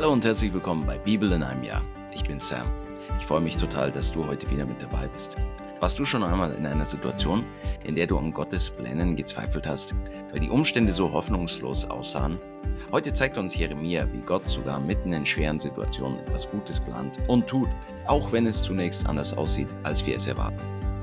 Hallo und herzlich willkommen bei Bibel in einem Jahr. Ich bin Sam. Ich freue mich total, dass du heute wieder mit dabei bist. Warst du schon einmal in einer Situation, in der du an Gottes Plänen gezweifelt hast, weil die Umstände so hoffnungslos aussahen? Heute zeigt uns Jeremia, wie Gott sogar mitten in schweren Situationen etwas Gutes plant und tut, auch wenn es zunächst anders aussieht, als wir es erwarten.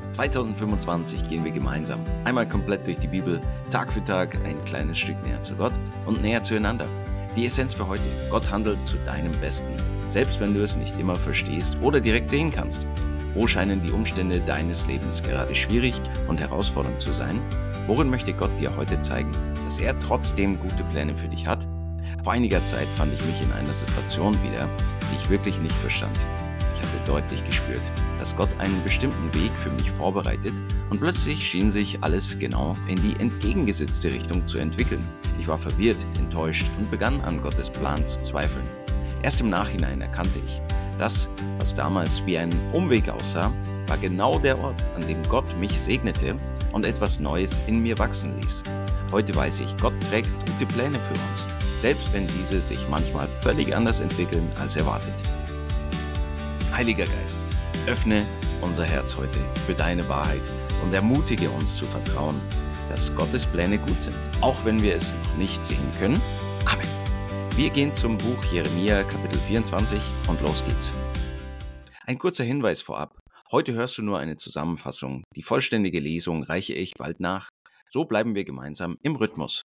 2025 gehen wir gemeinsam einmal komplett durch die Bibel, Tag für Tag ein kleines Stück näher zu Gott und näher zueinander. Die Essenz für heute: Gott handelt zu deinem Besten, selbst wenn du es nicht immer verstehst oder direkt sehen kannst. Wo scheinen die Umstände deines Lebens gerade schwierig und herausfordernd zu sein? Worin möchte Gott dir heute zeigen, dass er trotzdem gute Pläne für dich hat? Vor einiger Zeit fand ich mich in einer Situation wieder, die ich wirklich nicht verstand. Ich hatte deutlich gespürt, dass Gott einen bestimmten Weg für mich vorbereitet, und plötzlich schien sich alles genau in die entgegengesetzte Richtung zu entwickeln. Ich war verwirrt, enttäuscht und begann an Gottes Plan zu zweifeln. Erst im Nachhinein erkannte ich, das, was damals wie ein Umweg aussah, war genau der Ort, an dem Gott mich segnete und etwas Neues in mir wachsen ließ. Heute weiß ich, Gott trägt gute Pläne für uns, selbst wenn diese sich manchmal völlig anders entwickeln als erwartet. Heiliger Geist, öffne unser Herz heute für deine Wahrheit und ermutige uns zu vertrauen, dass Gottes Pläne gut sind, auch wenn wir es noch nicht sehen können. Amen. Wir gehen zum Buch Jeremia, Kapitel 24 und los geht's. Ein kurzer Hinweis vorab. Heute hörst du nur eine Zusammenfassung. Die vollständige Lesung reiche ich bald nach. So bleiben wir gemeinsam im Rhythmus.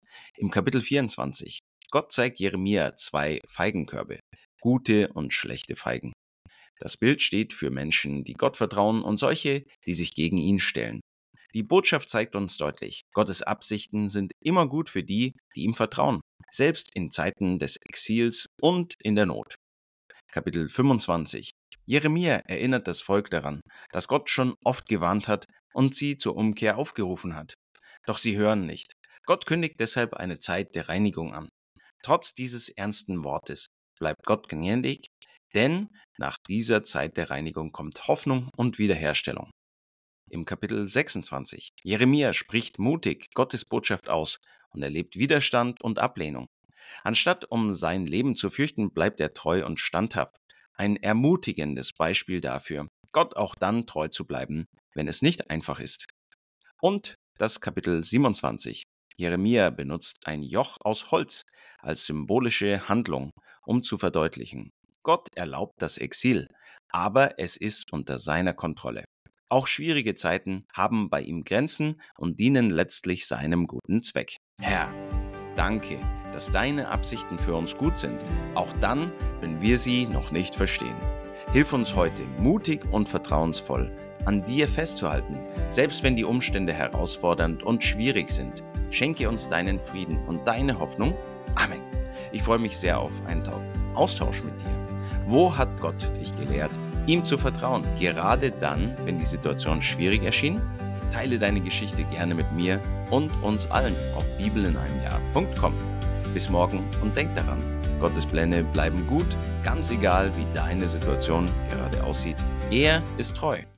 Im Kapitel 24. Gott zeigt Jeremia 2 Feigenkörbe, gute und schlechte Feigen. Das Bild steht für Menschen, die Gott vertrauen, und solche, die sich gegen ihn stellen. Die Botschaft zeigt uns deutlich: Gottes Absichten sind immer gut für die, die ihm vertrauen, selbst in Zeiten des Exils und in der Not. Kapitel 25. Jeremia erinnert das Volk daran, dass Gott schon oft gewarnt hat und sie zur Umkehr aufgerufen hat. Doch sie hören nicht. Gott kündigt deshalb eine Zeit der Reinigung an. Trotz dieses ernsten Wortes bleibt Gott gnädig, denn nach dieser Zeit der Reinigung kommt Hoffnung und Wiederherstellung. Im Kapitel 26. Jeremia spricht mutig Gottes Botschaft aus und erlebt Widerstand und Ablehnung. Anstatt um sein Leben zu fürchten, bleibt er treu und standhaft. Ein ermutigendes Beispiel dafür, Gott auch dann treu zu bleiben, wenn es nicht einfach ist. Und das Kapitel 27. Jeremia benutzt ein Joch aus Holz als symbolische Handlung, um zu verdeutlichen: Gott erlaubt das Exil, aber es ist unter seiner Kontrolle. Auch schwierige Zeiten haben bei ihm Grenzen und dienen letztlich seinem guten Zweck. Herr, danke, dass deine Absichten für uns gut sind, auch dann, wenn wir sie noch nicht verstehen. Hilf uns heute, mutig und vertrauensvoll an dir festzuhalten, selbst wenn die Umstände herausfordernd und schwierig sind. Schenke uns deinen Frieden und deine Hoffnung. Amen. Ich freue mich sehr auf einen Austausch mit dir. Wo hat Gott dich gelehrt, ihm zu vertrauen, gerade dann, wenn die Situation schwierig erschien? Teile deine Geschichte gerne mit mir und uns allen auf bibelineinjahr.com. Bis morgen und denk daran, Gottes Pläne bleiben gut, ganz egal wie deine Situation gerade aussieht. Er ist treu.